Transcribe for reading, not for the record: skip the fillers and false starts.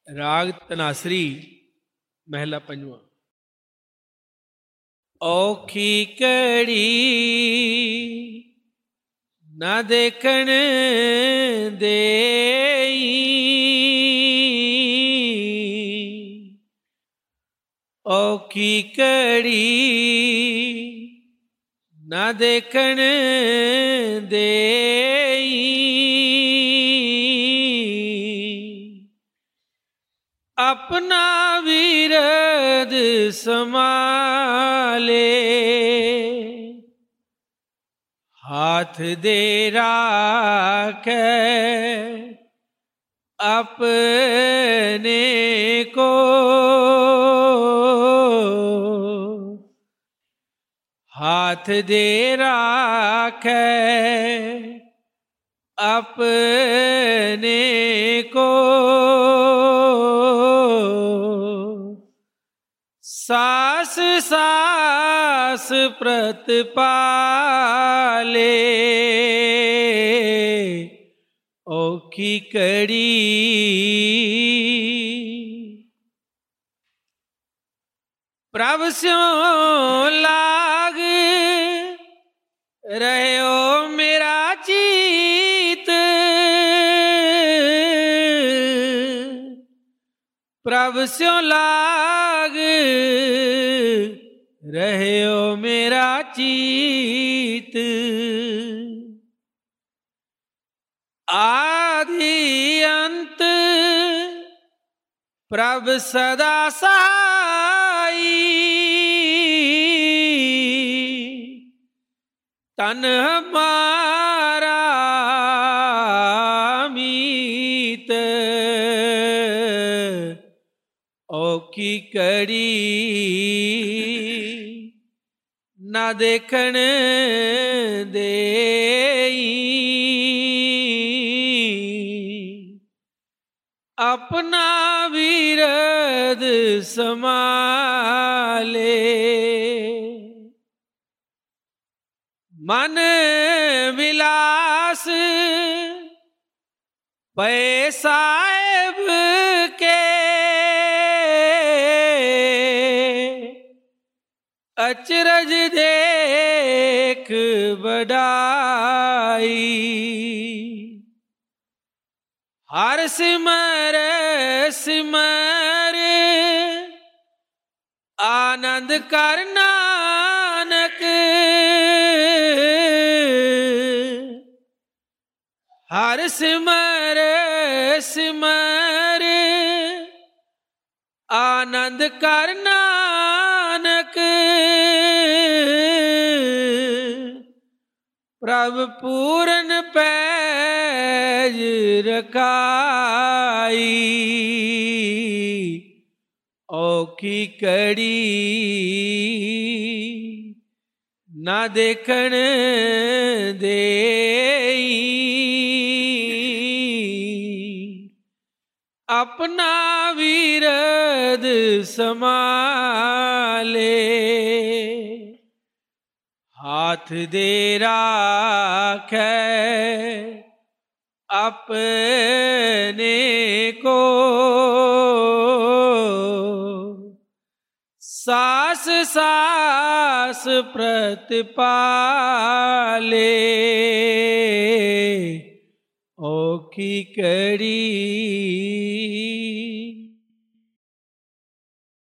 राग तनासरी महला पंजवा। औखी कड़ी ना देखण देई, औखी कड़ी ना देखण देई, अपना विरद समाले, हाथ दे राखे अपने को, हाथ दे राखे अपने को, सास सास प्रतिपाले, औखी कड़ी प्रभु स्यों लाग रहो मेरा चीत, प्रभु स्यों लाग रहो मेरा चीत, आदि अंत प्रभु सदा सहाई, तन हमारा मीत, औखी कड़ी ना देखण देई, अपना विरद समाले, मन विलास पै साहेब के, अचरज देख बढ़ाई, हर सिमर सिमर आनंद कर नानक, हर सिमर सिमर आनंद कर नानक, प्रभु पूरन पैज रखाई, औखी कड़ी ना देखण देई, अपना विरद समाले, हाथ दे राखे अपने को, सास सास प्रतिपाले, औखी कड़ी।